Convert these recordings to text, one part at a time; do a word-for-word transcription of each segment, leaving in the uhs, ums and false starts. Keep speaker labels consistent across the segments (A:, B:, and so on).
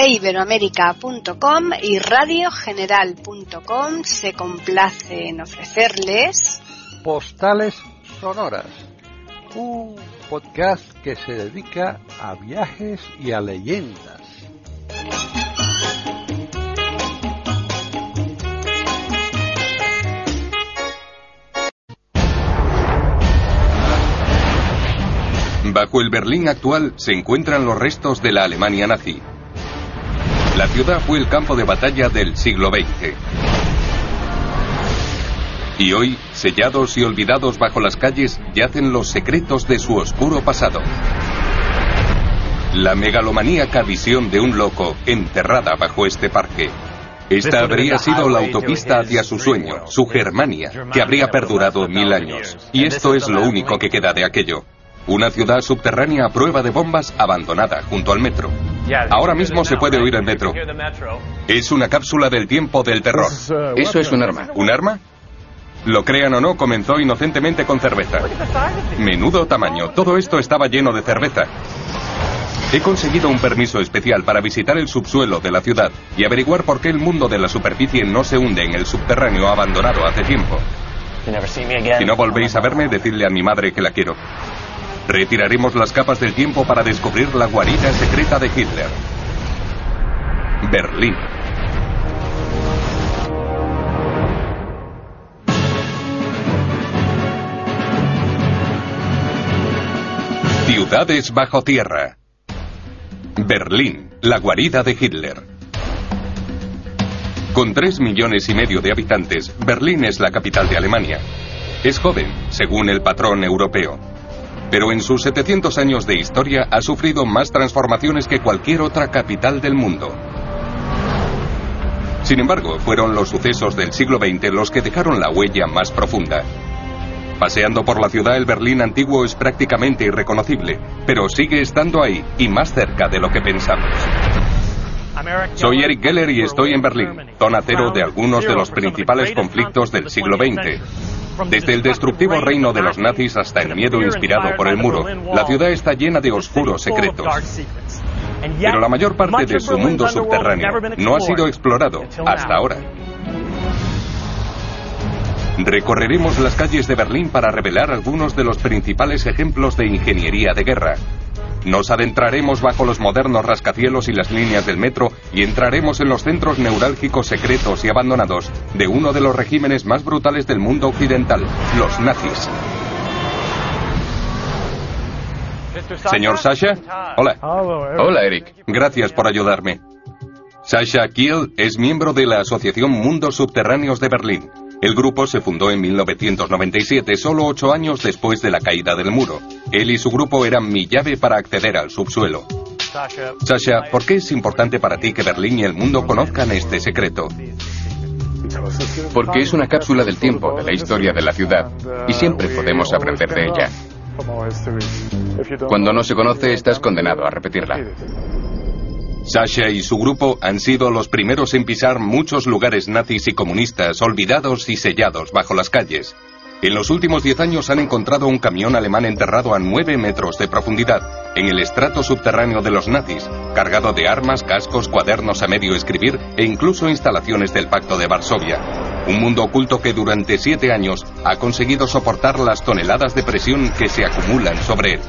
A: e iberoamérica punto com y radio general punto com se complace en ofrecerles
B: Postales Sonoras, un podcast que se dedica a viajes y a leyendas.
C: Bajo el Berlín actual se encuentran los restos de la Alemania nazi. La ciudad fue el campo de batalla del siglo veinte. Y hoy, sellados y olvidados bajo las calles, yacen los secretos de su oscuro pasado. La megalomaníaca visión de un loco enterrada bajo este parque. Esta habría sido la autopista hacia su sueño, su Germania, que habría perdurado mil años. Y esto es lo único que queda de aquello. Una ciudad subterránea a prueba de bombas abandonada junto al metro. Ahora mismo se puede oír el metro. Es una cápsula del tiempo del terror.
D: Eso es un arma.
C: ¿Un arma? Lo crean o no, comenzó inocentemente con cerveza. Menudo tamaño, todo esto estaba lleno de cerveza. He conseguido un permiso especial para visitar el subsuelo de la ciudad y averiguar por qué el mundo de la superficie no se hunde en el subterráneo abandonado hace tiempo. Si no volvéis a verme, decidle a mi madre que la quiero. Retiraremos las capas del tiempo para descubrir la guarida secreta de Hitler. Berlín. Ciudades bajo tierra. Berlín, la guarida de Hitler. Con tres millones y medio de habitantes, Berlín es la capital de Alemania. Es joven, según el patrón europeo. Pero en sus setecientos años de historia ha sufrido más transformaciones que cualquier otra capital del mundo. Sin embargo, fueron los sucesos del siglo veinte los que dejaron la huella más profunda. Paseando por la ciudad, el Berlín antiguo es prácticamente irreconocible, pero sigue estando ahí y más cerca de lo que pensamos. Soy Eric Geller y estoy en Berlín, zona cero de algunos de los principales conflictos del siglo veinte. Desde el destructivo reino de los nazis hasta el miedo inspirado por el muro, la ciudad está llena de oscuros secretos. Pero la mayor parte de su mundo subterráneo no ha sido explorado hasta ahora. Recorreremos las calles de Berlín para revelar algunos de los principales ejemplos de ingeniería de guerra. Nos adentraremos bajo los modernos rascacielos y las líneas del metro y entraremos en los centros neurálgicos secretos y abandonados de uno de los regímenes más brutales del mundo occidental, los nazis. Señor Sasha, hola.
D: Hola, Eric.
C: Gracias por ayudarme. Sasha Kiel es miembro de la Asociación Mundos Subterráneos de Berlín. El grupo se fundó en mil novecientos noventa y siete, solo ocho años después de la caída del muro. Él y su grupo eran mi llave para acceder al subsuelo. Sasha, ¿por qué es importante para ti que Berlín y el mundo conozcan este secreto?
D: Porque es una cápsula del tiempo de la historia de la ciudad y siempre podemos aprender de ella. Cuando no se conoce, estás condenado a repetirla.
C: Sasha y su grupo han sido los primeros en pisar muchos lugares nazis y comunistas olvidados y sellados bajo las calles. En los últimos diez años han encontrado un camión alemán enterrado a nueve metros de profundidad, en el estrato subterráneo de los nazis, cargado de armas, cascos, cuadernos a medio escribir e incluso instalaciones del Pacto de Varsovia. Un mundo oculto que durante siete años ha conseguido soportar las toneladas de presión que se acumulan sobre él.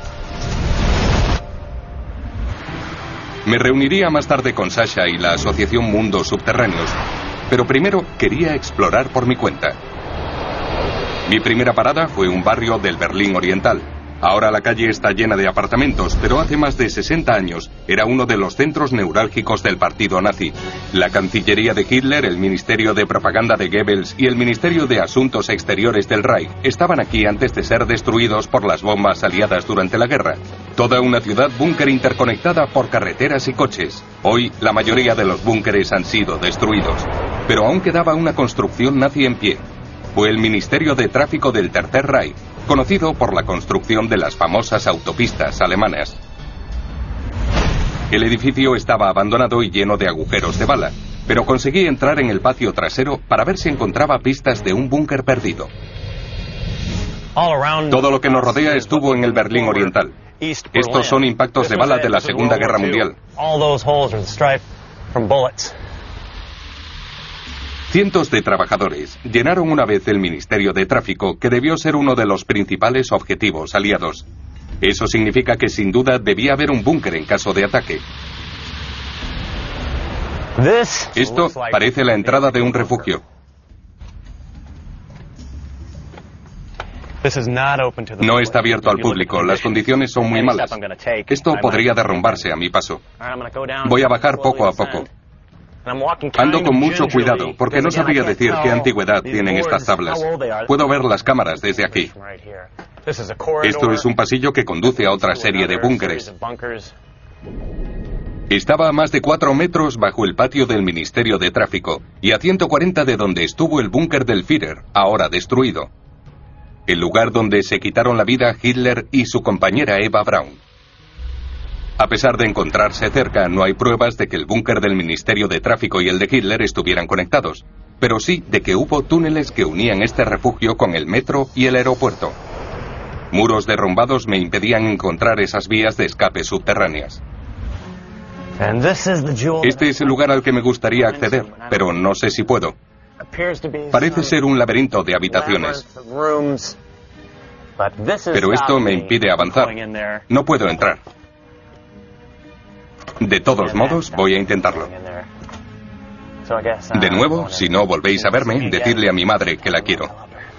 C: Me reuniría más tarde con Sasha y la Asociación Mundos Subterráneos, pero primero quería explorar por mi cuenta. Mi primera parada fue un barrio del Berlín Oriental. Ahora la calle está llena de apartamentos, pero hace más de sesenta años era uno de los centros neurálgicos del partido nazi. La Cancillería de Hitler, el Ministerio de Propaganda de Goebbels y el Ministerio de Asuntos Exteriores del Reich estaban aquí antes de ser destruidos por las bombas aliadas durante la guerra. Toda una ciudad búnker interconectada por carreteras y coches. Hoy, la mayoría de los búnkeres han sido destruidos, pero aún quedaba una construcción nazi en pie. Fue el Ministerio de Tráfico del Tercer Reich, conocido por la construcción de las famosas autopistas alemanas. El edificio estaba abandonado y lleno de agujeros de bala, pero conseguí entrar en el patio trasero para ver si encontraba pistas de un búnker perdido. Todo lo que nos rodea estuvo en el Berlín Oriental. Estos son impactos de bala de la Segunda Guerra Mundial. Cientos de trabajadores llenaron una vez el Ministerio de Tráfico, que debió ser uno de los principales objetivos aliados. Eso significa que sin duda debía haber un búnker en caso de ataque. Esto parece la entrada de un refugio. No está abierto al público, las condiciones son muy malas. Esto podría derrumbarse a mi paso. Voy a bajar poco a poco. Ando con mucho cuidado, porque no sabría decir qué antigüedad tienen estas tablas. Puedo ver las cámaras desde aquí. Esto es un pasillo que conduce a otra serie de búnkeres. Estaba a más de cuatro metros bajo el patio del Ministerio de Tráfico y a ciento cuarenta de donde estuvo el búnker del Führer, ahora destruido. El lugar donde se quitaron la vida Hitler y su compañera Eva Braun. A pesar de encontrarse cerca, no hay pruebas de que el búnker del Ministerio de Tráfico y el de Hitler estuvieran conectados, pero sí de que hubo túneles que unían este refugio con el metro y el aeropuerto. Muros derrumbados me impedían encontrar esas vías de escape subterráneas. Este es el lugar al que me gustaría acceder, pero no sé si puedo. Parece ser un laberinto de habitaciones. Pero esto me impide avanzar. No puedo entrar. De todos modos, voy a intentarlo. De nuevo, si no volvéis a verme, decidle a mi madre que la quiero.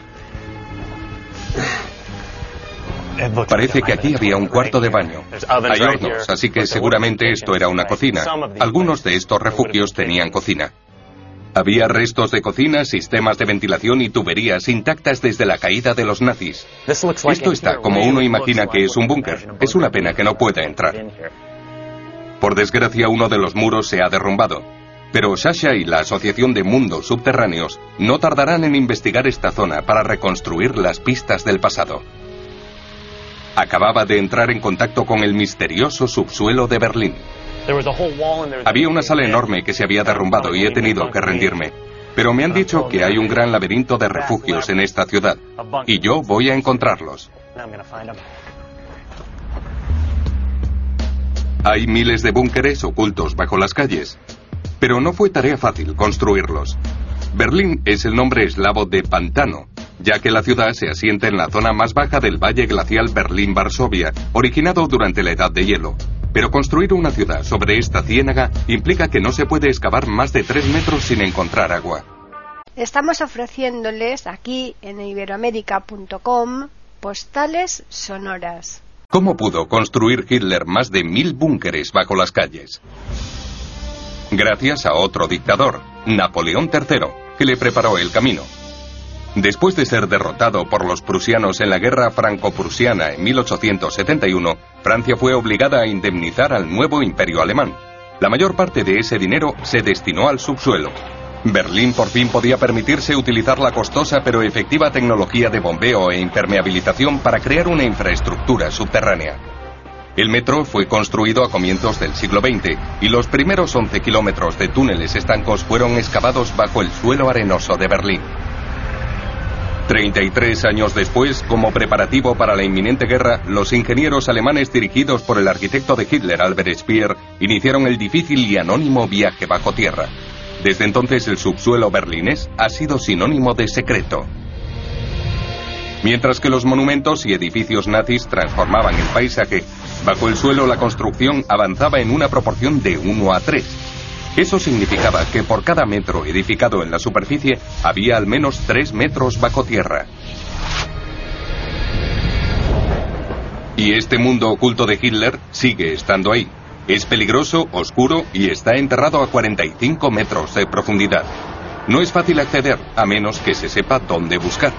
C: Parece que aquí había un cuarto de baño. Hay hornos, así que seguramente esto era una cocina. Algunos de estos refugios tenían cocina. Había restos de cocina, sistemas de ventilación y tuberías intactas desde la caída de los nazis. Esto está como uno imagina que es un búnker. Es una pena que no pueda entrar. Por desgracia, uno de los muros se ha derrumbado. Pero Sasha y la Asociación de Mundos Subterráneos no tardarán en investigar esta zona para reconstruir las pistas del pasado. Acababa de entrar en contacto con el misterioso subsuelo de Berlín. Había una sala enorme que se había derrumbado y he tenido que rendirme. Pero me han dicho que hay un gran laberinto de refugios en esta ciudad. Y yo voy a encontrarlos. Hay miles de búnkeres ocultos bajo las calles, pero no fue tarea fácil construirlos. Berlín es el nombre eslavo de pantano, ya que la ciudad se asienta en la zona más baja del valle glacial Berlín-Varsovia, originado durante la Edad de Hielo. Pero construir una ciudad sobre esta ciénaga implica que no se puede excavar más de tres metros sin encontrar agua.
A: Estamos ofreciéndoles aquí en iberoamérica punto com postales sonoras.
C: ¿Cómo pudo construir Hitler más de mil búnkeres bajo las calles? Gracias a otro dictador, Napoleón tercero, que le preparó el camino. Después de ser derrotado por los prusianos en la guerra franco-prusiana en mil ochocientos setenta y uno, Francia fue obligada a indemnizar al nuevo imperio alemán. La mayor parte de ese dinero se destinó al subsuelo. Berlín por fin podía permitirse utilizar la costosa pero efectiva tecnología de bombeo e impermeabilización para crear una infraestructura subterránea. El metro fue construido a comienzos del siglo veinte y los primeros once kilómetros de túneles estancos fueron excavados bajo el suelo arenoso de Berlín. treinta y tres años después, como preparativo para la inminente guerra, los ingenieros alemanes dirigidos por el arquitecto de Hitler, Albert Speer, iniciaron el difícil y anónimo viaje bajo tierra. Desde entonces el subsuelo berlinés ha sido sinónimo de secreto. Mientras que los monumentos y edificios nazis transformaban el paisaje, bajo el suelo la construcción avanzaba en una proporción de uno a tres. Eso significaba que por cada metro edificado en la superficie había al menos tres metros bajo tierra. Y este mundo oculto de Hitler sigue estando ahí. Es peligroso, oscuro y está enterrado a cuarenta y cinco metros de profundidad. No es fácil acceder, a menos que se sepa dónde buscar.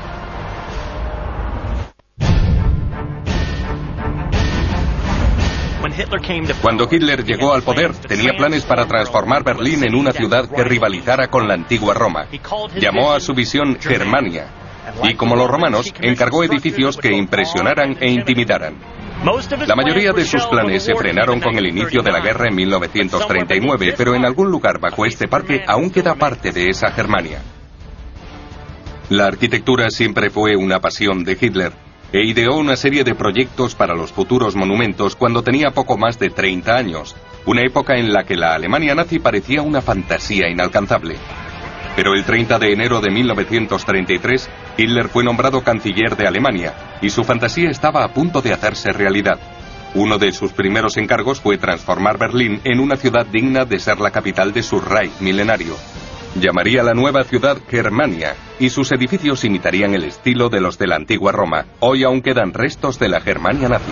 C: Cuando Hitler llegó al poder, tenía planes para transformar Berlín en una ciudad que rivalizara con la antigua Roma. Llamó a su visión Germania. Y como los romanos, encargó edificios que impresionaran e intimidaran. La mayoría de sus planes se frenaron con el inicio de la guerra en mil novecientos treinta y nueve, pero en algún lugar bajo este parque aún queda parte de esa Germania. La arquitectura siempre fue una pasión de Hitler. e ideó una serie de proyectos para los futuros monumentos cuando tenía poco más de treinta años, una época en la que la Alemania nazi parecía una fantasía inalcanzable. Pero el treinta de enero de mil novecientos treinta y tres, Hitler fue nombrado canciller de Alemania, y su fantasía estaba a punto de hacerse realidad. Uno de sus primeros encargos fue transformar Berlín en una ciudad digna de ser la capital de su Reich milenario. Llamaría la nueva ciudad Germania, y sus edificios imitarían el estilo de los de la antigua Roma. Hoy aún quedan restos de la Germania nazi.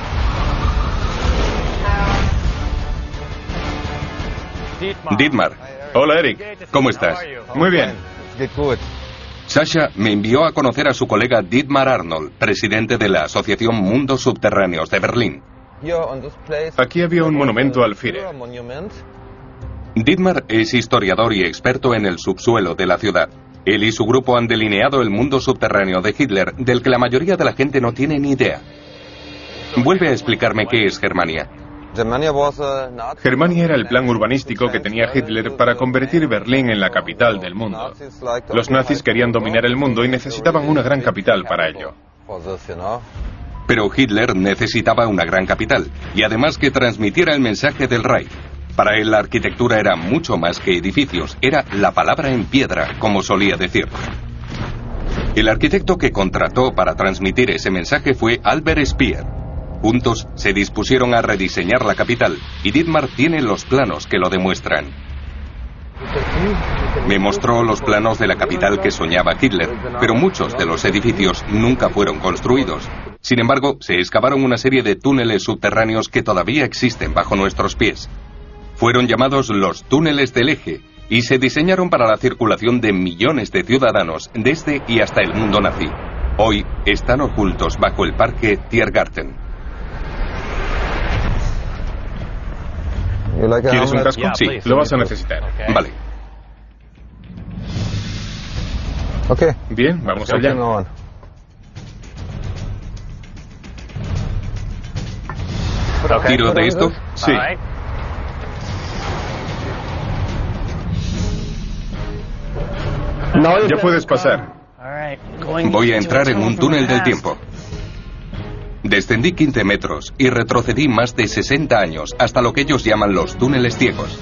C: Dietmar.
E: Hola, Eric.
C: ¿Cómo estás?
E: Muy bien.
C: Sasha me envió a conocer a su colega Dietmar Arnold, presidente de la Asociación Mundos Subterráneos de Berlín.
E: Aquí había un monumento al Führer.
C: Dietmar es historiador y experto en el subsuelo de la ciudad. Él y su grupo han delineado el mundo subterráneo de Hitler, del que la mayoría de la gente no tiene ni idea. Vuelve a explicarme qué es Germania.
E: Germania era el plan urbanístico que tenía Hitler para convertir Berlín en la capital del mundo. Los nazis querían dominar el mundo y necesitaban una gran capital para ello.
C: Pero Hitler necesitaba una gran capital, y además que transmitiera el mensaje del Reich. Para él la arquitectura era mucho más que edificios, era la palabra en piedra, como solía decir. El arquitecto que contrató para transmitir ese mensaje fue Albert Speer. Juntos se dispusieron a rediseñar la capital, y Dietmar tiene los planos que lo demuestran. Me mostró los planos de la capital que soñaba Hitler, pero muchos de los edificios nunca fueron construidos. Sin embargo, se excavaron una serie de túneles subterráneos que todavía existen bajo nuestros pies. Fueron llamados los túneles del eje, y se diseñaron para la circulación de millones de ciudadanos desde y hasta el mundo nazi. Hoy están ocultos bajo el parque Tiergarten.
E: ¿Quieres un casco?
C: Sí,
E: lo vas a necesitar.
C: Vale.
E: Bien, vamos allá.
C: ¿Tiro de esto?
E: Sí. Ya puedes pasar.
C: Voy a entrar en un túnel del tiempo. Descendí quince metros y retrocedí más de sesenta años hasta lo que ellos llaman los túneles ciegos.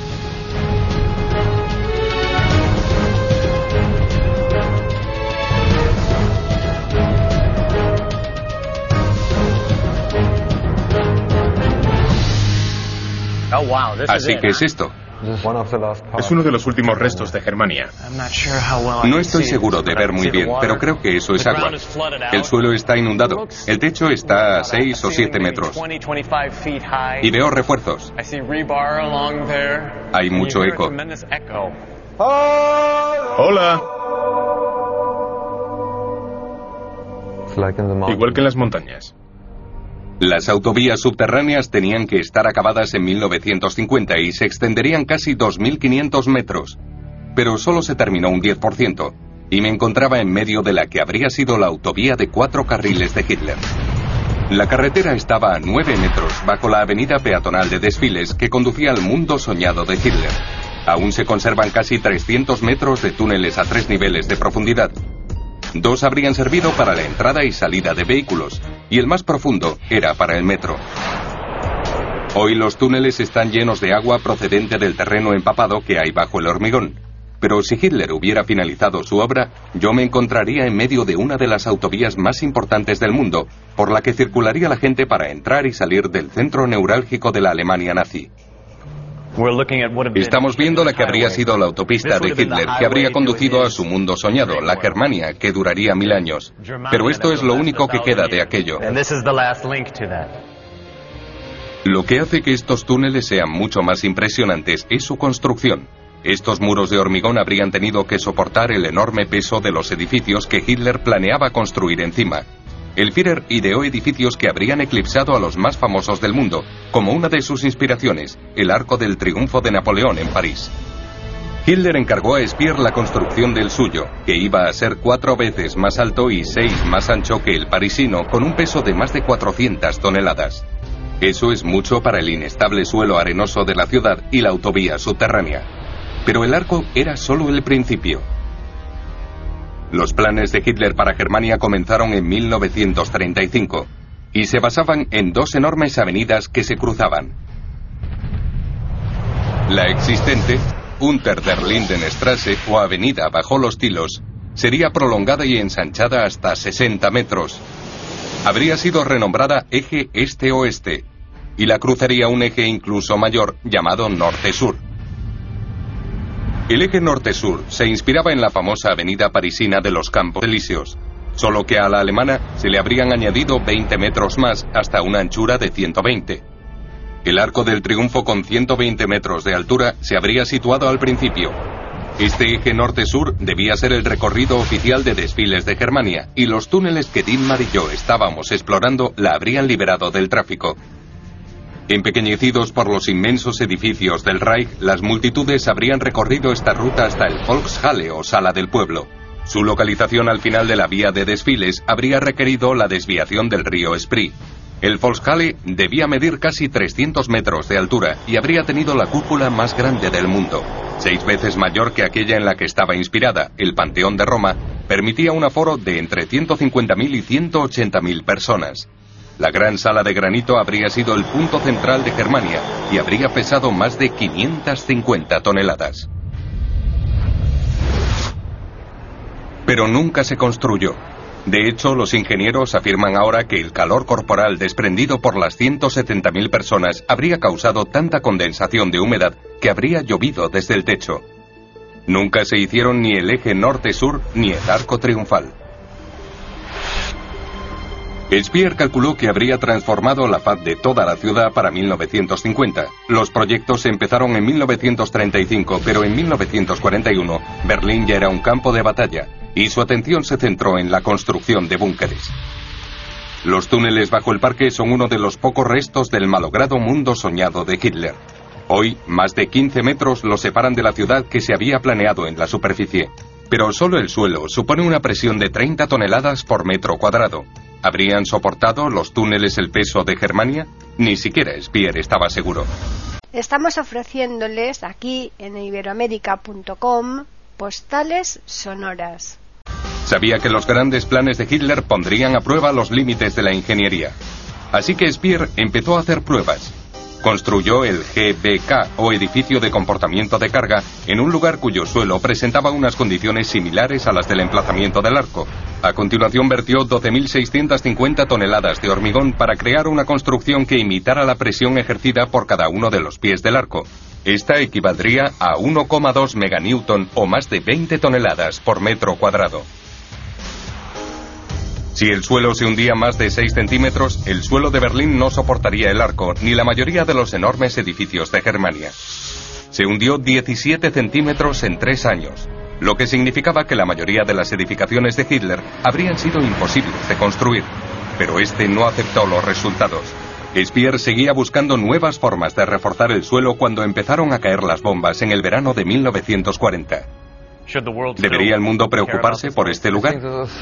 C: Así que es esto.
E: Es uno de los últimos restos de Germania.
C: No estoy seguro de ver muy bien, pero creo que eso es agua. El suelo está inundado. El techo está a seis o siete metros. Y veo refuerzos. Hay mucho eco.
E: Hola. Igual que en las montañas.
C: Las autovías subterráneas tenían que estar acabadas en mil novecientos cincuenta y se extenderían casi dos mil quinientos metros. Pero solo se terminó un diez por ciento, y me encontraba en medio de la que habría sido la autovía de cuatro carriles de Hitler. La carretera estaba a nueve metros bajo la avenida peatonal de desfiles que conducía al mundo soñado de Hitler. Aún se conservan casi trescientos metros de túneles a tres niveles de profundidad. Dos habrían servido para la entrada y salida de vehículos, y el más profundo era para el metro. Hoy los túneles están llenos de agua procedente del terreno empapado que hay bajo el hormigón. Pero si Hitler hubiera finalizado su obra, yo me encontraría en medio de una de las autovías más importantes del mundo, por la que circularía la gente para entrar y salir del centro neurálgico de la Alemania nazi. Estamos viendo la que habría sido la autopista de Hitler, que habría conducido a su mundo soñado, la Germania, que duraría mil años. Pero esto es lo único que queda de aquello. Lo que hace que estos túneles sean mucho más impresionantes es su construcción. Estos muros de hormigón habrían tenido que soportar el enorme peso de los edificios que Hitler planeaba construir encima. El Führer ideó edificios que habrían eclipsado a los más famosos del mundo, como una de sus inspiraciones, el Arco del Triunfo de Napoleón en París. Hitler encargó a Speer la construcción del suyo, que iba a ser cuatro veces más alto y seis más ancho que el parisino, con un peso de más de cuatrocientas toneladas. Eso es mucho para el inestable suelo arenoso de la ciudad y la autovía subterránea. Pero el arco era solo el principio. Los planes de Hitler para Germania comenzaron en mil novecientos treinta y cinco y se basaban en dos enormes avenidas que se cruzaban. La existente, Unter der Lindenstraße o Avenida Bajo los Tilos, sería prolongada y ensanchada hasta sesenta metros. Habría sido renombrada Eje Este-Oeste y la cruzaría un eje incluso mayor llamado Norte-Sur. El eje Norte-Sur se inspiraba en la famosa avenida parisina de los Campos Elíseos, solo que a la alemana se le habrían añadido veinte metros más hasta una anchura de ciento veinte. El Arco del Triunfo con ciento veinte metros de altura se habría situado al principio. Este eje norte-sur debía ser el recorrido oficial de desfiles de Germania, y los túneles que Dietmar y yo estábamos explorando la habrían liberado del tráfico. Empequeñecidos por los inmensos edificios del Reich, las multitudes habrían recorrido esta ruta hasta el Volkshalle o Sala del Pueblo. Su localización al final de la vía de desfiles habría requerido la desviación del río Spree. El Volkshalle debía medir casi trescientos metros de altura y habría tenido la cúpula más grande del mundo. Seis veces mayor que aquella en la que estaba inspirada, el Panteón de Roma, permitía un aforo de entre ciento cincuenta mil y ciento ochenta mil personas. La gran sala de granito habría sido el punto central de Germania y habría pesado más de quinientas cincuenta toneladas. Pero nunca se construyó. De hecho, los ingenieros afirman ahora que el calor corporal desprendido por las ciento setenta mil personas habría causado tanta condensación de humedad que habría llovido desde el techo. Nunca se hicieron ni el eje norte-sur ni el arco triunfal. Speer calculó que habría transformado la faz de toda la ciudad para mil novecientos cincuenta. Los proyectos empezaron en mil novecientos treinta y cinco, pero en mil novecientos cuarenta y uno Berlín ya era un campo de batalla, y su atención se centró en la construcción de búnkeres. Los túneles bajo el parque son uno de los pocos restos del malogrado mundo soñado de Hitler. Hoy, más de quince metros los separan de la ciudad que se había planeado en la superficie. Pero solo el suelo supone una presión de treinta toneladas por metro cuadrado. ¿Habrían soportado los túneles el peso de Germania? Ni siquiera Speer estaba seguro.
A: Estamos ofreciéndoles aquí en iberoamérica punto com postales sonoras.
C: Sabía que los grandes planes de Hitler pondrían a prueba los límites de la ingeniería. Así que Speer empezó a hacer pruebas. Construyó el G B K, o Edificio de Comportamiento de Carga, en un lugar cuyo suelo presentaba unas condiciones similares a las del emplazamiento del arco. A continuación vertió doce mil seiscientas cincuenta toneladas de hormigón para crear una construcción que imitara la presión ejercida por cada uno de los pies del arco. Esta equivaldría a uno coma dos meganewton o más de veinte toneladas por metro cuadrado. Si el suelo se hundía más de seis centímetros, el suelo de Berlín no soportaría el arco ni la mayoría de los enormes edificios de Germania. Se hundió diecisiete centímetros en tres años, lo que significaba que la mayoría de las edificaciones de Hitler habrían sido imposibles de construir. Pero este no aceptó los resultados. Speer seguía buscando nuevas formas de reforzar el suelo cuando empezaron a caer las bombas en el verano de mil novecientos cuarenta. ¿Debería el mundo preocuparse por este lugar?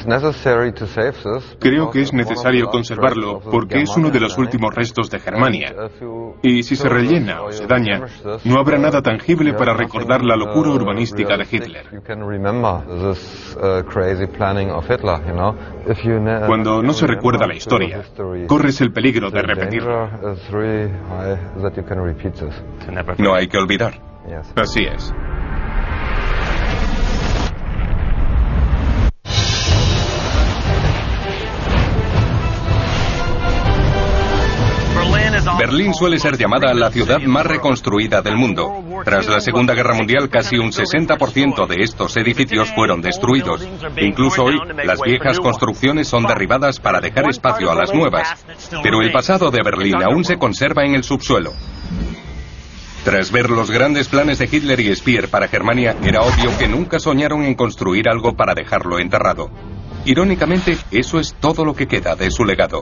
E: Creo que es necesario conservarlo porque es uno de los últimos restos de Germania. Y si se rellena o se daña, no habrá nada tangible para recordar la locura urbanística de Hitler. Cuando no se recuerda la historia, corres el peligro de repetirla.
C: No hay que olvidar.
E: Así es.
C: Berlín suele ser llamada la ciudad más reconstruida del mundo. Tras la Segunda Guerra Mundial, casi un sesenta por ciento de estos edificios fueron destruidos. Incluso hoy, las viejas construcciones son derribadas para dejar espacio a las nuevas. Pero el pasado de Berlín aún se conserva en el subsuelo. Tras ver los grandes planes de Hitler y Speer para Germania, era obvio que nunca soñaron en construir algo para dejarlo enterrado. Irónicamente, eso es todo lo que queda de su legado.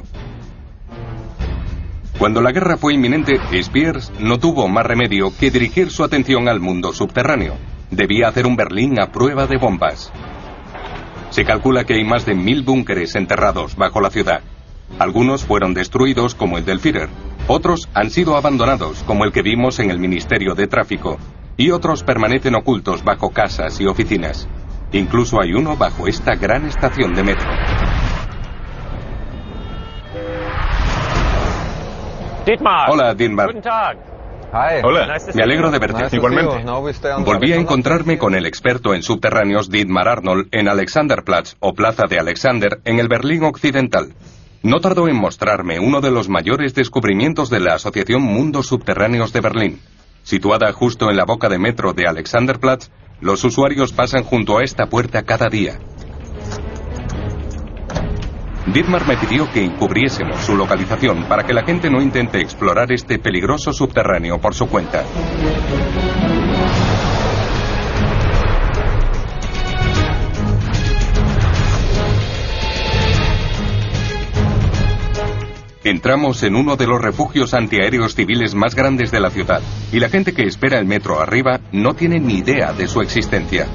C: Cuando la guerra fue inminente, Speer no tuvo más remedio que dirigir su atención al mundo subterráneo. Debía hacer un Berlín a prueba de bombas. Se calcula que hay más de mil búnkeres enterrados bajo la ciudad. Algunos fueron destruidos, como el del Führer. Otros han sido abandonados, como el que vimos en el Ministerio de Tráfico. Y otros permanecen ocultos bajo casas y oficinas. Incluso hay uno bajo esta gran estación de metro.
F: Dietmar.
C: Hola, Dietmar.
F: Guten Tag.
E: Hola,
C: Me alegro de verte.
E: igualmente.
C: Volví a encontrarme con el experto en subterráneos Dietmar Arnold en Alexanderplatz, o Plaza de Alexander, en el Berlín Occidental. No tardó en mostrarme uno de los mayores descubrimientos de la Asociación Mundos Subterráneos de Berlín. Situada justo en la boca de metro de Alexanderplatz, los usuarios pasan junto a esta puerta cada día. Dietmar me pidió que encubriésemos su localización para que la gente no intente explorar este peligroso subterráneo por su cuenta. Entramos en uno de los refugios antiaéreos civiles más grandes de la ciudad, y la gente que espera el metro arriba no tiene ni idea de su existencia.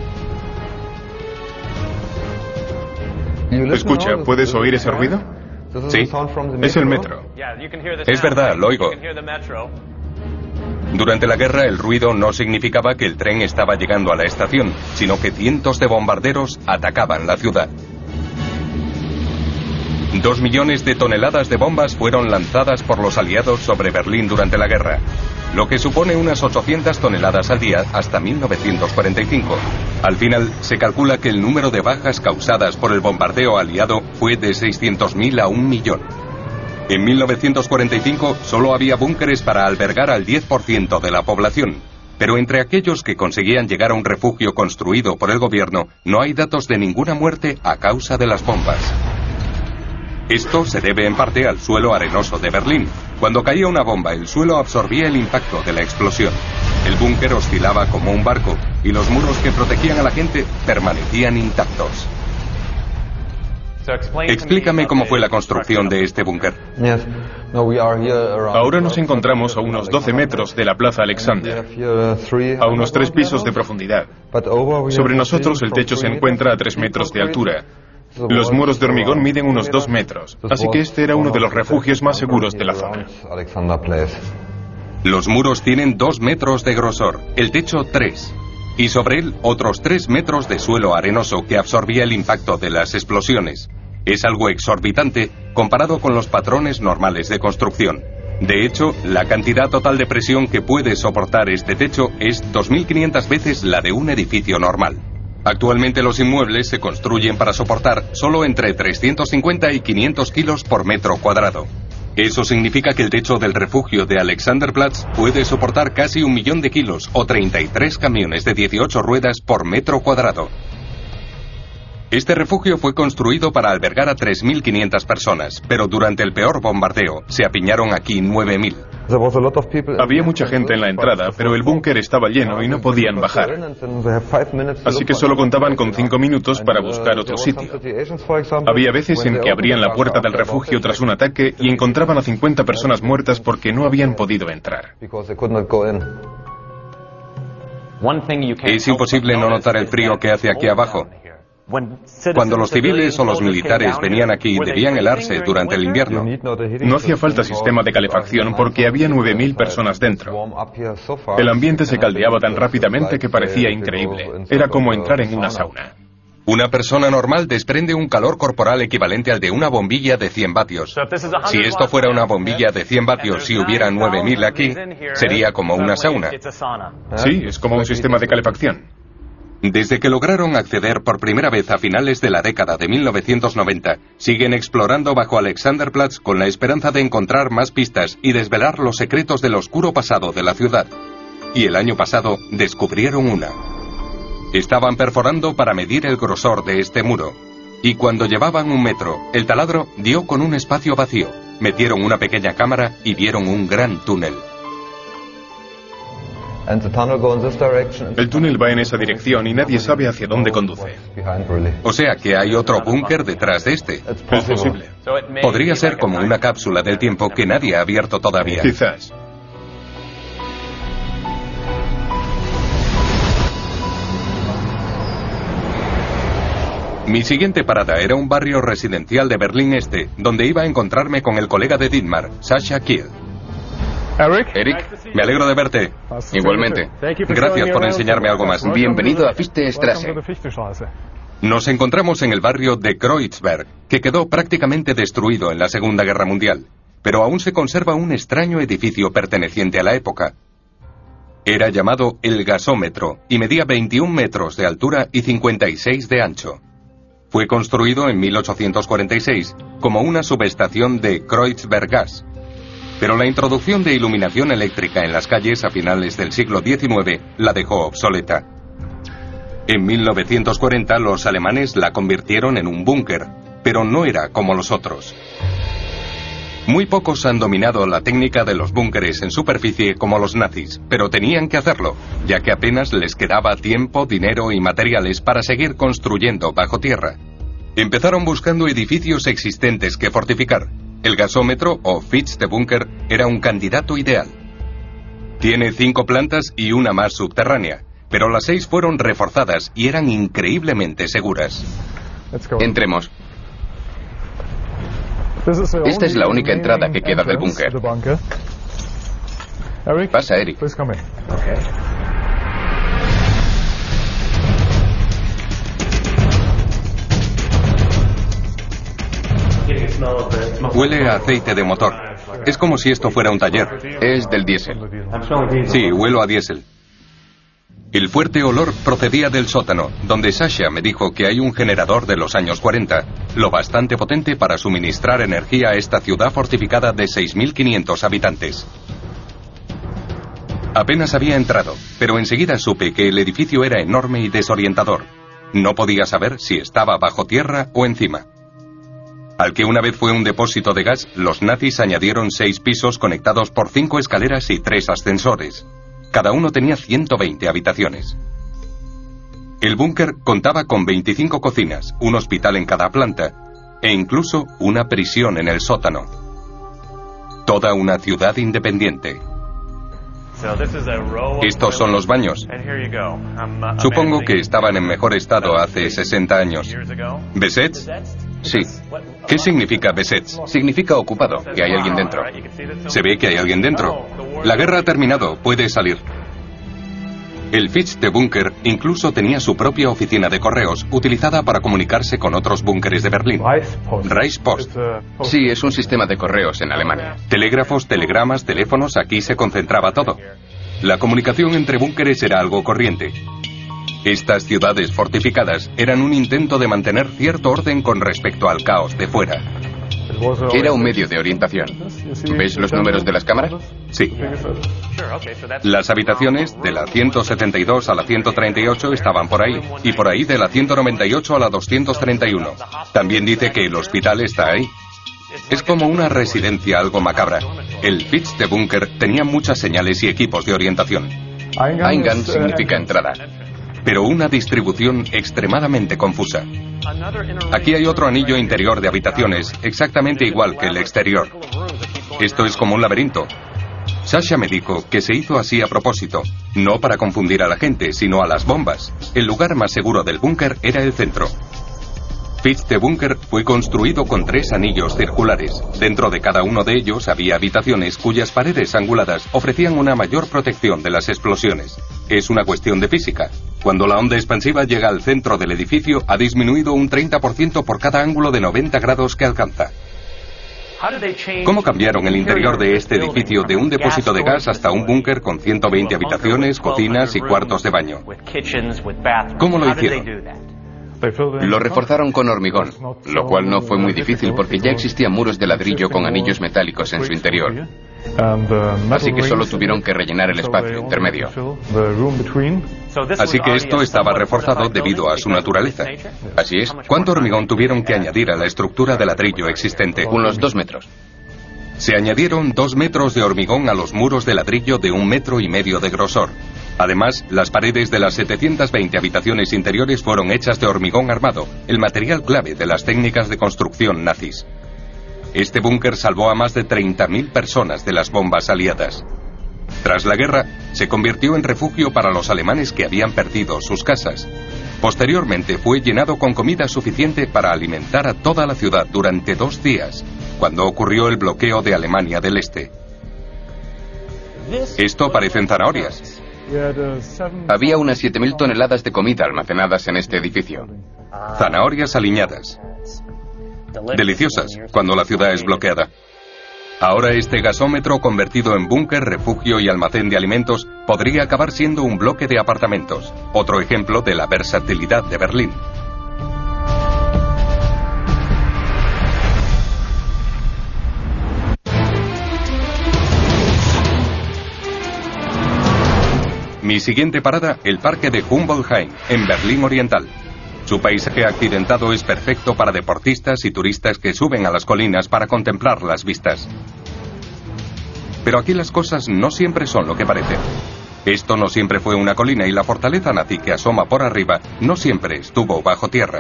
E: Escucha, ¿puedes oír ese ruido?
C: Sí,
E: Es el metro.
C: es verdad, lo oigo. Durante la guerra el ruido no significaba que el tren estaba llegando a la estación, sino que cientos de bombarderos atacaban la ciudad. Dos millones de toneladas de bombas fueron lanzadas por los aliados sobre Berlín durante la guerra, lo que supone unas ochocientas toneladas al día hasta mil novecientos cuarenta y cinco. Al final, se calcula que el número de bajas causadas por el bombardeo aliado fue de seiscientos mil a un millón. En mil novecientos cuarenta y cinco solo había búnkeres para albergar al diez por ciento de la población, pero entre aquellos que conseguían llegar a un refugio construido por el gobierno, no hay datos de ninguna muerte a causa de las bombas. Esto se debe en parte al suelo arenoso de Berlín. Cuando caía una bomba, el suelo absorbía el impacto de la explosión. El búnker oscilaba como un barco y los muros que protegían a la gente permanecían intactos. Explícame cómo fue la construcción de este búnker.
E: Ahora nos encontramos a unos doce metros de la Plaza Alexander, a unos tres pisos de profundidad. Sobre nosotros el techo se encuentra a tres metros de altura. Los muros de hormigón miden unos dos metros, así que este era uno de los refugios más seguros de la zona.
C: Los muros tienen dos metros de grosor, el techo tres, y sobre él otros tres metros de suelo arenoso que absorbía el impacto de las explosiones. Es algo exorbitante comparado con los patrones normales de construcción. De hecho, la cantidad total de presión que puede soportar este techo es dos mil quinientas veces la de un edificio normal. Actualmente los inmuebles se construyen para soportar solo entre trescientos cincuenta y quinientos kilos por metro cuadrado. Eso significa que el techo del refugio de Alexanderplatz puede soportar casi un millón de kilos o treinta y tres camiones de dieciocho ruedas por metro cuadrado. Este refugio fue construido para albergar a tres mil quinientas personas, pero durante el peor bombardeo se apiñaron aquí nueve mil.
E: Había mucha gente en la entrada, pero el búnker estaba lleno y no podían bajar. Así que solo contaban con cinco minutos para buscar otro sitio. Había veces en que abrían la puerta del refugio tras un ataque y encontraban a cincuenta personas muertas porque no habían podido entrar.
C: Es imposible no notar el frío que hace aquí abajo. Cuando los civiles o los militares venían aquí, debían helarse durante el invierno.
E: No hacía falta sistema de calefacción porque había nueve mil personas dentro. El ambiente se caldeaba tan rápidamente que parecía increíble. Era como entrar en una sauna.
C: Una persona normal desprende un calor corporal equivalente al de una bombilla de cien vatios. Si esto fuera una bombilla de cien vatios y hubiera nueve mil aquí, sería como una sauna.
E: Sí, es como un sistema de calefacción.
C: Desde que lograron acceder por primera vez a finales de la década de mil novecientos noventa, siguen explorando bajo Alexanderplatz con la esperanza de encontrar más pistas y desvelar los secretos del oscuro pasado de la ciudad. Y el año pasado descubrieron una. Estaban perforando para medir el grosor de este muro. Y cuando llevaban un metro, el taladro dio con un espacio vacío. Metieron una pequeña cámara y vieron un gran túnel.
E: El túnel va en esa dirección y nadie sabe hacia dónde conduce.
C: O sea que hay otro búnker detrás de este.
E: Es posible.
C: Podría ser como una cápsula del tiempo que nadie ha abierto todavía.
E: Quizás.
C: Mi siguiente parada era un barrio residencial de Berlín Este, donde iba a encontrarme con el colega de Dietmar, Sascha Kiel.
D: Eric,
C: Me alegro de verte.
D: igualmente.
C: Gracias por enseñarme algo más.
D: Bienvenido a Fichte-Straße.
C: Nos encontramos en el barrio de Kreuzberg, que quedó prácticamente destruido en la Segunda Guerra Mundial, pero aún se conserva un extraño edificio perteneciente a la época. Era llamado el gasómetro y medía veintiún metros de altura y cincuenta y seis de ancho. Fue construido en mil ochocientos cuarenta y seis como una subestación de Kreuzberg Gas. Pero la introducción de iluminación eléctrica en las calles a finales del siglo diecinueve la dejó obsoleta. En mil novecientos cuarenta los alemanes la convirtieron en un búnker, pero no era como los otros. Muy pocos han dominado la técnica de los búnkeres en superficie como los nazis, pero tenían que hacerlo, ya que apenas les quedaba tiempo, dinero y materiales para seguir construyendo bajo tierra. Empezaron buscando edificios existentes que fortificar. El gasómetro o Fichte-Bunker era un candidato ideal. Tiene cinco plantas y una más subterránea, pero las seis fueron reforzadas y eran increíblemente seguras.
D: Entremos. Esta es la única entrada que queda del búnker. Pasa, Eric.
C: Huele a aceite de motor. Es como si esto fuera un taller.
D: Es del diésel.
C: Sí, huelo a diésel. El fuerte olor procedía del sótano, donde Sasha me dijo que hay un generador de los años cuarenta, lo bastante potente para suministrar energía a esta ciudad fortificada de seis mil quinientos habitantes. Apenas había entrado, pero enseguida supe que el edificio era enorme y desorientador. No podía saber si estaba bajo tierra o encima. Al que una vez fue un depósito de gas, los nazis añadieron seis pisos conectados por cinco escaleras y tres ascensores. Cada uno tenía ciento veinte habitaciones. El búnker contaba con veinticinco cocinas, un hospital en cada planta e incluso una prisión en el sótano. Toda una ciudad independiente. Estos son los baños. Supongo que estaban en mejor estado hace sesenta años. ¿Besets?
D: Sí.
C: ¿Qué significa Besets?
D: Significa ocupado, que hay alguien dentro.
C: Se ve que hay alguien dentro. La guerra ha terminado, puede salir. El Fichte-Bunker incluso tenía su propia oficina de correos, utilizada para comunicarse con otros búnkeres de Berlín. Reichspost.
D: Sí, es un sistema de correos en Alemania.
C: Telégrafos, telegramas, teléfonos, aquí se concentraba todo. La comunicación entre búnkeres era algo corriente. Estas ciudades fortificadas eran un intento de mantener cierto orden con respecto al caos de fuera.
D: Era un medio de orientación. ¿Ves los números de las cámaras?
C: Sí. Las habitaciones de la ciento setenta y dos a la ciento treinta y ocho estaban por ahí, y por ahí de la ciento noventa y ocho a la doscientos treinta y uno. También dice que el hospital está ahí. Es como una residencia algo macabra. El Fichte-Bunker tenía muchas señales y equipos de orientación.
D: Eingang significa entrada.
C: Pero una distribución extremadamente confusa. Aquí hay otro anillo interior de habitaciones, exactamente igual que el exterior. Esto es como un laberinto. Sasha me dijo que se hizo así a propósito, no para confundir a la gente, sino a las bombas. El lugar más seguro del búnker era el centro. Fichte-Bunker fue construido con tres anillos circulares. Dentro de cada uno de ellos había habitaciones cuyas paredes anguladas ofrecían una mayor protección de las explosiones. Es una cuestión de física. Cuando la onda expansiva llega al centro del edificio, ha disminuido un treinta por ciento por cada ángulo de noventa grados que alcanza. ¿Cómo cambiaron el interior de este edificio de un depósito de gas hasta un búnker con ciento veinte habitaciones, cocinas y cuartos de baño? ¿Cómo lo hicieron?
D: Lo reforzaron con hormigón, lo cual no fue muy difícil porque ya existían muros de ladrillo con anillos metálicos en su interior. Así que solo tuvieron que rellenar el espacio intermedio.
C: Así que esto estaba reforzado debido a su naturaleza.
D: Así es.
C: ¿Cuánto hormigón tuvieron que añadir a la estructura de ladrillo existente?
D: Unos dos metros.
C: Se añadieron dos metros de hormigón a los muros de ladrillo de un metro y medio de grosor. Además, las paredes de las setecientas veinte habitaciones interiores fueron hechas de hormigón armado, el material clave de las técnicas de construcción nazis. Este búnker salvó a más de treinta mil personas de las bombas aliadas. Tras la guerra, se convirtió en refugio para los alemanes que habían perdido sus casas. Posteriormente fue llenado con comida suficiente para alimentar a toda la ciudad durante dos días, cuando ocurrió el bloqueo de Alemania del Este. Esto parecen zanahorias.
D: Había unas siete mil toneladas de comida almacenadas en este edificio.
C: Zanahorias aliñadas. Deliciosas cuando la ciudad es bloqueada. Ahora este gasómetro convertido en búnker, refugio y almacén de alimentos podría acabar siendo un bloque de apartamentos. Otro ejemplo de la versatilidad de Berlín. Mi siguiente parada, el parque de Humboldt-Hain, en Berlín Oriental. Su paisaje accidentado es perfecto para deportistas y turistas que suben a las colinas para contemplar las vistas. Pero aquí las cosas no siempre son lo que parecen. Esto no siempre fue una colina y la fortaleza nazi que asoma por arriba no siempre estuvo bajo tierra.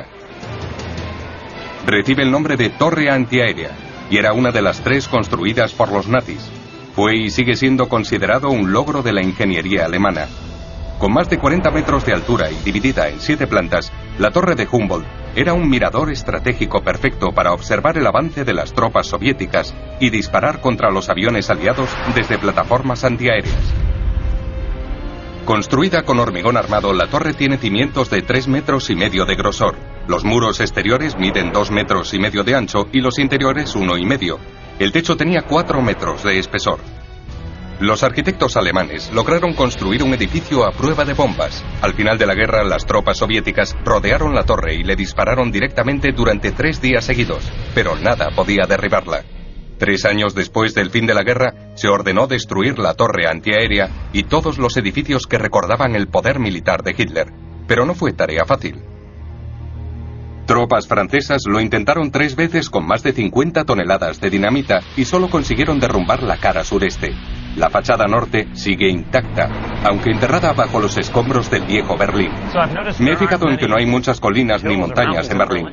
C: Recibe el nombre de Torre Antiaérea y era una de las tres construidas por los nazis. Fue y sigue siendo considerado un logro de la ingeniería alemana. Con más de cuarenta metros de altura y dividida en siete plantas, la Torre de Humboldt era un mirador estratégico perfecto para observar el avance de las tropas soviéticas y disparar contra los aviones aliados desde plataformas antiaéreas. Construida con hormigón armado, la torre tiene cimientos de tres metros y medio de grosor. Los muros exteriores miden dos metros y medio de ancho y los interiores uno y medio. El techo tenía cuatro metros de espesor. Los arquitectos alemanes lograron construir un edificio a prueba de bombas. Al final de la guerra, las tropas soviéticas rodearon la torre y le dispararon directamente durante tres días seguidos, pero nada podía derribarla. Tres años después del fin de la guerra, se ordenó destruir la torre antiaérea y todos los edificios que recordaban el poder militar de Hitler, pero no fue tarea fácil. Tropas francesas lo intentaron tres veces con más de cincuenta toneladas de dinamita y solo consiguieron derrumbar la cara sureste. La fachada norte sigue intacta, aunque enterrada bajo los escombros del viejo Berlín. Me he fijado en que no hay muchas colinas ni montañas en Berlín.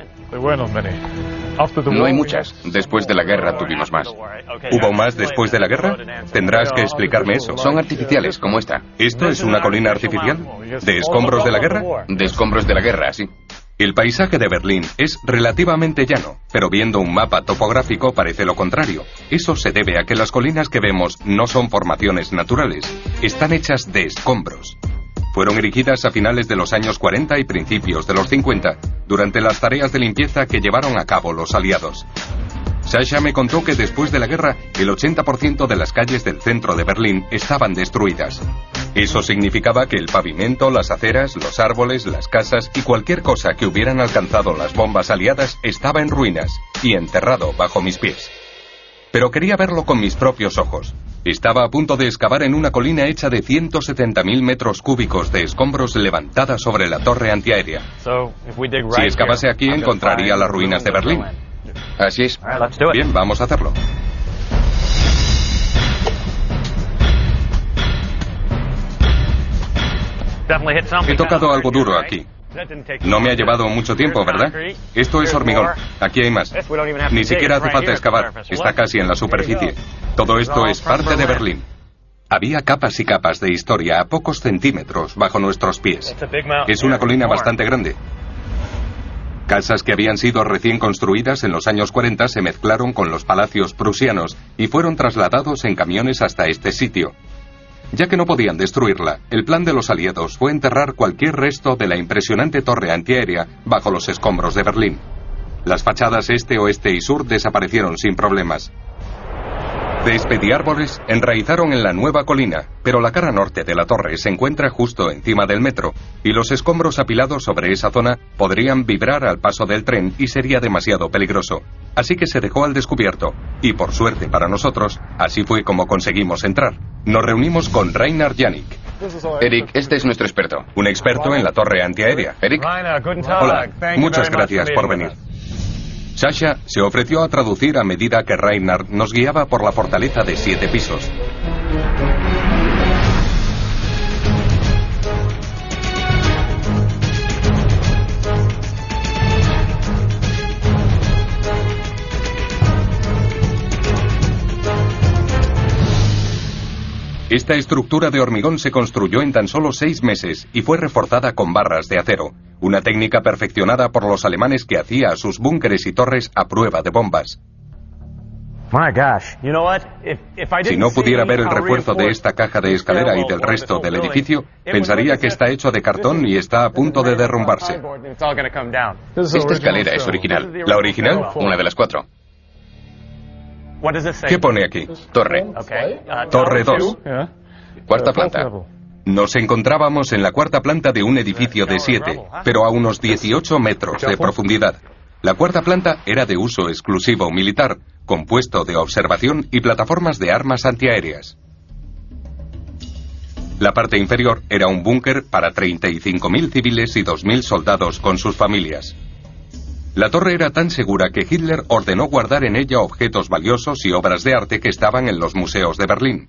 D: No hay muchas. Después de la guerra tuvimos más.
C: ¿Hubo más después de la guerra? Tendrás que explicarme eso.
D: Son artificiales, como esta.
C: ¿Esto es una colina artificial? ¿De escombros de la guerra?
D: De escombros de la guerra, sí.
C: El paisaje de Berlín es relativamente llano, pero viendo un mapa topográfico parece lo contrario. Eso se debe a que las colinas que vemos no son formaciones naturales, están hechas de escombros. Fueron erigidas a finales de los años cuarenta y principios de los cincuenta, durante las tareas de limpieza que llevaron a cabo los aliados. Sasha me contó que después de la guerra, el ochenta por ciento de las calles del centro de Berlín estaban destruidas. Eso significaba que el pavimento, las aceras, los árboles, las casas y cualquier cosa que hubieran alcanzado las bombas aliadas estaba en ruinas y enterrado bajo mis pies. Pero quería verlo con mis propios ojos. Estaba a punto de excavar en una colina hecha de ciento setenta mil metros cúbicos de escombros levantada sobre la torre antiaérea. Si excavase aquí, encontraría las ruinas de Berlín.
D: Así es.
C: Bien, vamos a hacerlo. He tocado algo duro aquí. No me ha llevado mucho tiempo, ¿verdad? Esto es hormigón. Aquí hay más. Ni siquiera hace falta excavar. Está casi en la superficie. Todo esto es parte de Berlín. Había capas y capas de historia a pocos centímetros bajo nuestros pies. Es una colina bastante grande. Casas que habían sido recién construidas en los años cuarenta se mezclaron con los palacios prusianos y fueron trasladados en camiones hasta este sitio. Ya que no podían destruirla, el plan de los aliados fue enterrar cualquier resto de la impresionante torre antiaérea bajo los escombros de Berlín. Las fachadas este, oeste y sur desaparecieron sin problemas. Césped y árboles enraizaron en la nueva colina, pero la cara norte de la torre se encuentra justo encima del metro, y los escombros apilados sobre esa zona podrían vibrar al paso del tren y sería demasiado peligroso. Así que se dejó al descubierto, y por suerte para nosotros, así fue como conseguimos entrar. Nos reunimos con Reinhard Janik.
D: Eric, este es nuestro experto.
C: Un experto en la torre antiaérea.
D: Eric.
C: Hola, muchas gracias por venir. Sasha se ofreció a traducir a medida que Reinhard nos guiaba por la fortaleza de siete pisos. Esta estructura de hormigón se construyó en tan solo seis meses y fue reforzada con barras de acero, una técnica perfeccionada por los alemanes que hacía a sus búnkeres y torres a prueba de bombas. Si no pudiera ver el refuerzo de esta caja de escalera y del resto del edificio, pensaría que está hecho de cartón y está a punto de derrumbarse.
D: Esta escalera es original.
C: ¿La original?
D: Una de las cuatro.
C: ¿Qué pone aquí?
D: Torre.
C: Torre dos.
D: Cuarta planta.
C: Nos encontrábamos en la cuarta planta de un edificio de siete, pero a unos dieciocho metros de profundidad. La cuarta planta era de uso exclusivo militar, con puesto de observación y plataformas de armas antiaéreas. La parte inferior era un búnker para treinta y cinco mil civiles y dos mil soldados con sus familias. La torre era tan segura que Hitler ordenó guardar en ella objetos valiosos y obras de arte que estaban en los museos de Berlín.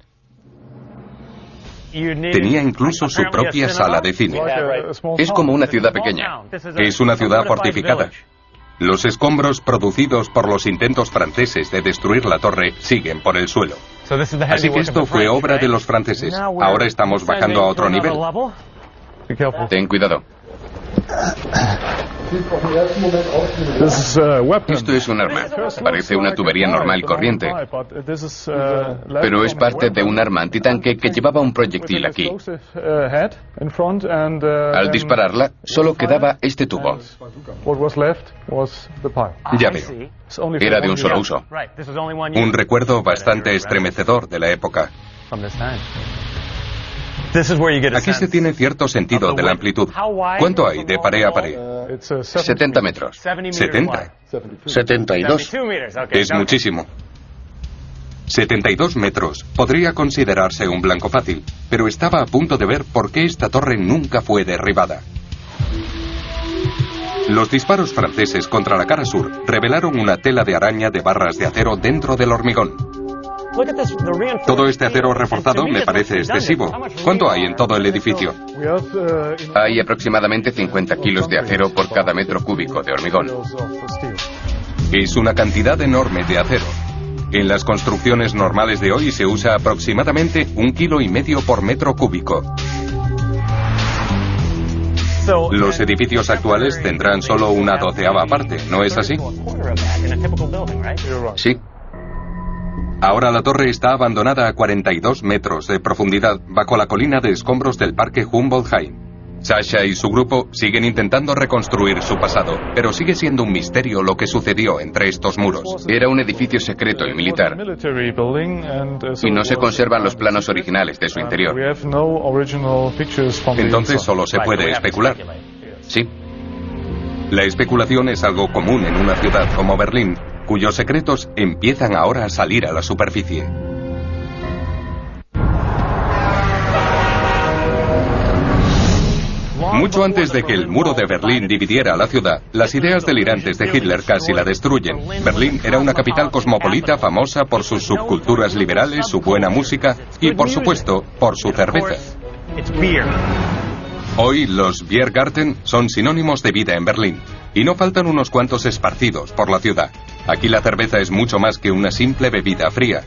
C: Tenía incluso su propia sala de cine.
D: Es como una ciudad pequeña.
C: Es una ciudad fortificada. Los escombros producidos por los intentos franceses de destruir la torre siguen por el suelo. Así que esto fue obra de los franceses. Ahora estamos bajando a otro nivel.
D: Ten cuidado. Esto es un arma. Parece una tubería normal y corriente. Pero es parte de un arma antitanque que llevaba un proyectil aquí. Al dispararla, solo quedaba este tubo.
C: Ya veo.
D: Era de un solo uso.
C: Un recuerdo bastante estremecedor de la época. Aquí se tiene cierto sentido de la amplitud. ¿Cuánto hay de pared a pared?
D: setenta metros.
C: ¿setenta?
F: setenta y dos.
C: Es muchísimo. setenta y dos metros podría considerarse un blanco fácil, pero estaba a punto de ver por qué esta torre nunca fue derribada. Los disparos franceses contra la cara sur revelaron una tela de araña de barras de acero dentro del hormigón. Todo este acero reforzado me parece excesivo. ¿Cuánto hay en todo el edificio?
D: Hay aproximadamente cincuenta kilos de acero por cada metro cúbico de hormigón.
C: Es una cantidad enorme de acero. En las construcciones normales de hoy se usa aproximadamente un kilo y medio por metro cúbico. Los edificios actuales tendrán solo una doceava parte, ¿no es así?
D: Sí.
C: Ahora la torre está abandonada a cuarenta y dos metros de profundidad bajo la colina de escombros del parque Humboldt-Hain. Sasha y su grupo siguen intentando reconstruir su pasado, pero sigue siendo un misterio lo que sucedió entre estos muros.
D: Era un edificio secreto y militar, y no se conservan los planos originales de su interior.
C: Entonces solo se puede especular.
D: Sí.
C: La especulación es algo común en una ciudad como Berlín, cuyos secretos empiezan ahora a salir a la superficie. Mucho antes de que el muro de Berlín dividiera a la ciudad, las ideas delirantes de Hitler casi la destruyen. Berlín era una capital cosmopolita famosa por sus subculturas liberales, su buena música y, por supuesto, por su cerveza. Hoy los Biergarten son sinónimos de vida en Berlín, y no faltan unos cuantos esparcidos por la ciudad. Aquí la cerveza es mucho más que una simple bebida fría.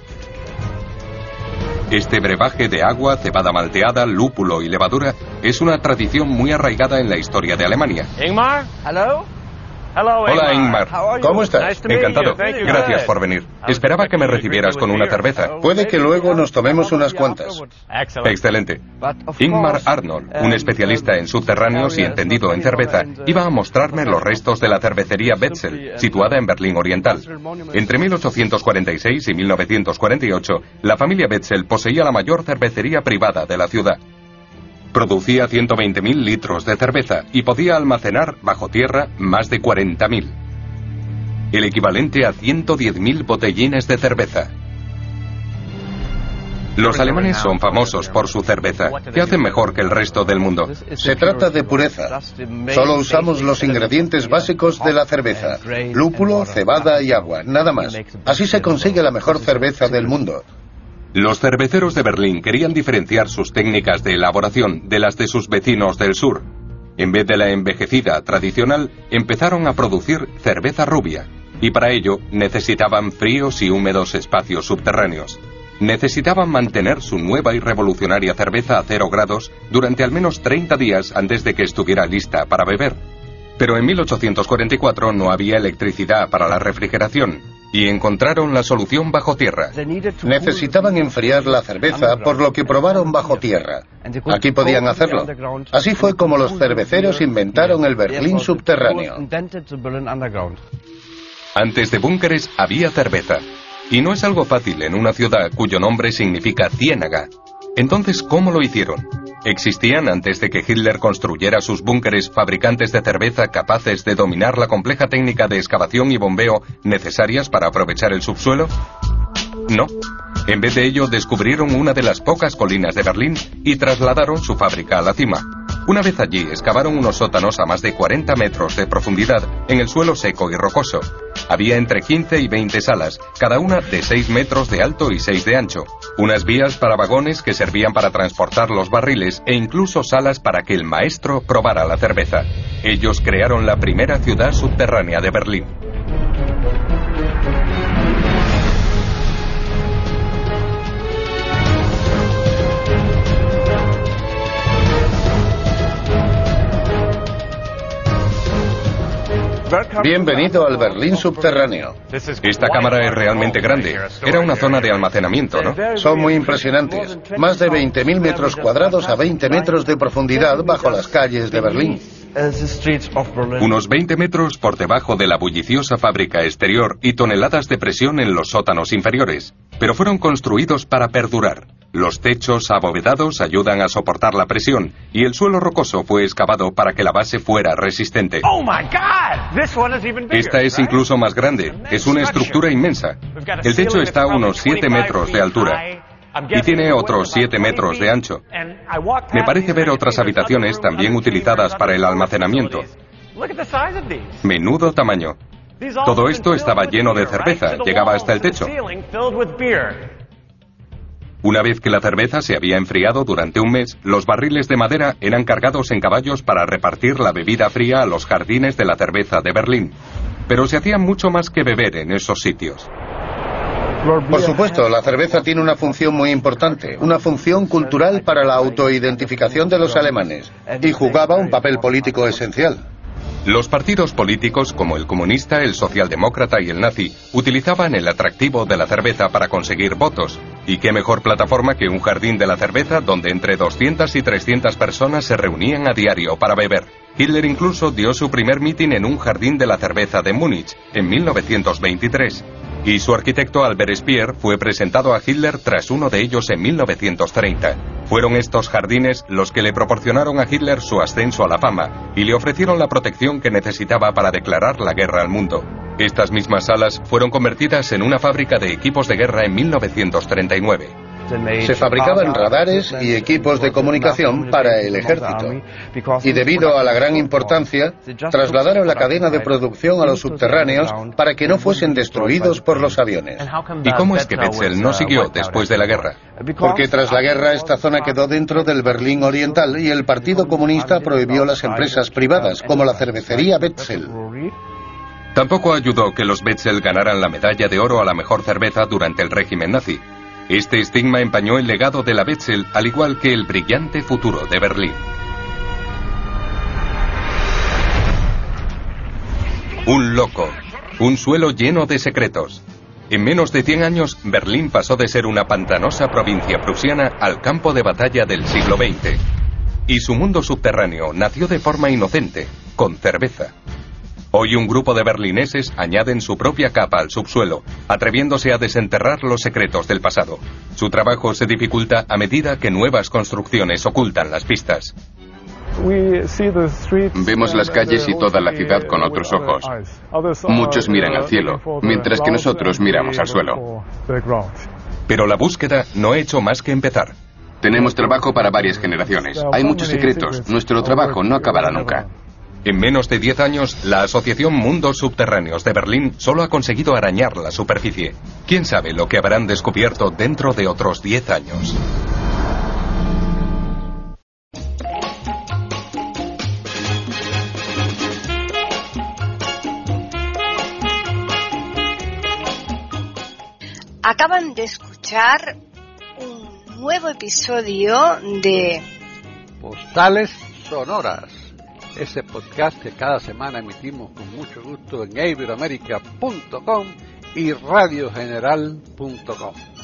C: Este brebaje de agua, cebada malteada, lúpulo y levadura es una tradición muy arraigada en la historia de Alemania.
G: Ingmar, hello.
C: Hola, Ingmar.
F: ¿Cómo estás?
C: Encantado. Gracias por venir. Esperaba que me recibieras con una cerveza.
F: Puede que luego nos tomemos unas cuantas.
C: Excelente. Ingmar Arnold, un especialista en subterráneos y entendido en cerveza, iba a mostrarme los restos de la cervecería Betzel, situada en Berlín Oriental. Entre mil ochocientos cuarenta y seis y mil novecientos cuarenta y ocho, la familia Betzel poseía la mayor cervecería privada de la ciudad. Producía ciento veinte mil litros de cerveza y podía almacenar bajo tierra más de cuarenta mil. El equivalente a ciento diez mil botellines de cerveza. Los alemanes son famosos por su cerveza. ¿Qué hacen mejor que el resto del mundo?
F: Se trata de pureza. Solo usamos los ingredientes básicos de la cerveza: lúpulo, cebada y agua, nada más. Así se consigue la mejor cerveza del mundo.
C: Los cerveceros de Berlín querían diferenciar sus técnicas de elaboración de las de sus vecinos del sur. En vez de la envejecida tradicional, empezaron a producir cerveza rubia, y para ello necesitaban fríos y húmedos espacios subterráneos. Necesitaban mantener su nueva y revolucionaria cerveza a cero grados durante al menos treinta días antes de que estuviera lista para beber. Pero en mil ochocientos cuarenta y cuatro no había electricidad para la refrigeración. y encontraron la solución bajo tierra.
F: Necesitaban enfriar la cerveza, por lo que probaron bajo tierra. Aquí podían hacerlo. Así fue como los cerveceros inventaron el Berlín subterráneo.
C: Antes de búnkeres había cerveza. Y no es algo fácil en una ciudad cuyo nombre significa ciénaga. Entonces, ¿cómo lo hicieron? ¿Existían antes de que Hitler construyera sus búnkeres fabricantes de cerveza capaces de dominar la compleja técnica de excavación y bombeo necesarias para aprovechar el subsuelo? No. En vez de ello, descubrieron una de las pocas colinas de Berlín y trasladaron su fábrica a la cima. Una vez allí, excavaron unos sótanos a más de cuarenta metros de profundidad en el suelo seco y rocoso. Había entre quince y veinte salas, cada una de seis metros de alto y seis de ancho. Unas vías para vagones que servían para transportar los barriles e incluso salas para que el maestro probara la cerveza. Ellos crearon la primera ciudad subterránea de Berlín.
F: Bienvenido al Berlín subterráneo.
C: Esta cámara es realmente grande. Era una zona de almacenamiento, ¿no?
F: Son muy impresionantes. Más de veinte mil metros cuadrados a veinte metros de profundidad bajo las calles de Berlín.
C: Unos veinte metros por debajo de la bulliciosa fábrica exterior y toneladas de presión en los sótanos inferiores. Pero fueron construidos para perdurar. Los techos abovedados ayudan a soportar la presión y el suelo rocoso fue excavado para que la base fuera resistente. Esta es incluso más grande. Es una estructura inmensa. El techo está a unos siete metros de altura y tiene otros siete metros de ancho. Me parece ver otras habitaciones también utilizadas para el almacenamiento. Menudo tamaño. Todo esto estaba lleno de cerveza, llegaba hasta el techo. Una vez que la cerveza se había enfriado durante un mes, los barriles de madera eran cargados en caballos para repartir la bebida fría a los jardines de la cerveza de Berlín. Pero se hacía mucho más que beber en esos sitios.
F: Por supuesto, la cerveza tiene una función muy importante, una función cultural para la autoidentificación de los alemanes, y jugaba un papel político esencial.
C: Los partidos políticos como el comunista, el socialdemócrata y el nazi utilizaban el atractivo de la cerveza para conseguir votos. Y qué mejor plataforma que un jardín de la cerveza donde entre doscientas y trescientas personas se reunían a diario para beber. Hitler incluso dio su primer mitin en un jardín de la cerveza de Múnich en mil novecientos veintitrés. Y su arquitecto Albert Speer fue presentado a Hitler tras uno de ellos en mil novecientos treinta. Fueron estos jardines los que le proporcionaron a Hitler su ascenso a la fama y le ofrecieron la protección que necesitaba para declarar la guerra al mundo. Estas mismas salas fueron convertidas en una fábrica de equipos de guerra en mil novecientos treinta y nueve.
F: Se fabricaban radares y equipos de comunicación para el ejército. Y debido a la gran importancia, trasladaron la cadena de producción a los subterráneos para que no fuesen destruidos por los aviones.
C: ¿Y cómo es que Wetzel no siguió después de la guerra?
F: Porque tras la guerra esta zona quedó dentro del Berlín Oriental y el Partido Comunista prohibió las empresas privadas, como la cervecería Wetzel.
C: Tampoco ayudó que los Wetzel ganaran la medalla de oro a la mejor cerveza durante el régimen nazi. Este estigma empañó el legado de la Wetzel, al igual que el brillante futuro de Berlín. Un loco, un suelo lleno de secretos. En menos de cien años, Berlín pasó de ser una pantanosa provincia prusiana al campo de batalla del siglo veinte. Y su mundo subterráneo nació de forma inocente, con cerveza. Hoy un grupo de berlineses añaden su propia capa al subsuelo, atreviéndose a desenterrar los secretos del pasado. Su trabajo se dificulta a medida que nuevas construcciones ocultan las pistas.
D: Vemos las calles y toda la ciudad con otros ojos. Muchos miran al cielo, mientras que nosotros miramos al suelo.
C: Pero la búsqueda no ha hecho más que empezar.
D: Tenemos trabajo para varias generaciones. Hay muchos secretos. Nuestro trabajo no acabará nunca.
C: En menos de diez años, la Asociación Mundos Subterráneos de Berlín solo ha conseguido arañar la superficie. ¿Quién sabe lo que habrán descubierto dentro de otros diez años?
A: Acaban de escuchar un nuevo episodio de
B: Postales Sonoras, ese podcast que cada semana emitimos con mucho gusto en iberoamerica punto com y radio general punto com.